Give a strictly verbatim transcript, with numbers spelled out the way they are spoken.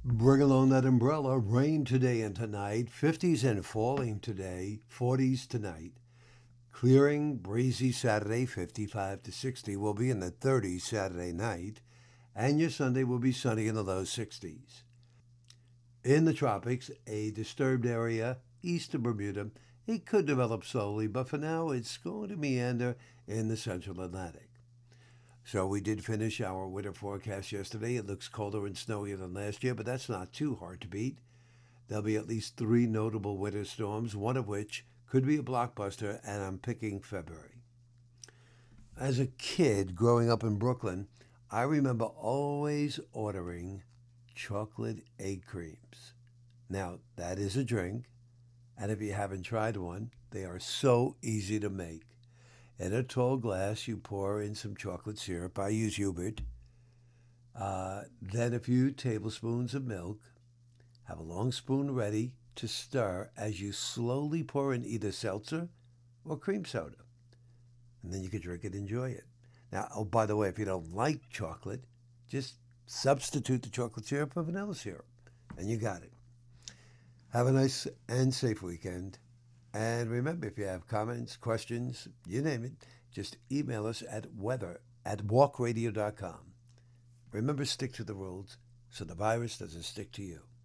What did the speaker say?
Bring along that umbrella. Rain today and tonight. fifties and falling today. forties tonight. Clearing, breezy Saturday, fifty-five to sixty. Will be in the thirties Saturday night. And your Sunday will be sunny in the low sixties. In the tropics, a disturbed area east of Bermuda. It could develop slowly, but for now it's going to meander in the central Atlantic. So we did finish our winter forecast yesterday. It looks colder and snowier than last year, but that's not too hard to beat. There'll be at least three notable winter storms, one of which could be a blockbuster, and I'm picking February. As a kid growing up in Brooklyn, I remember always ordering chocolate egg creams. Now, that is a drink, and if you haven't tried one, they are so easy to make. In a tall glass, you pour in some chocolate syrup. I use Hubert. Uh, then a few tablespoons of milk. Have a long spoon ready to stir as you slowly pour in either seltzer or cream soda. And then you can drink it and enjoy it. Now, oh, by the way, if you don't like chocolate, just substitute the chocolate syrup for vanilla syrup, and you got it. Have a nice and safe weekend. And remember, if you have comments, questions, you name it, just email us at weather at walk radio dot com. Remember, stick to the rules so the virus doesn't stick to you.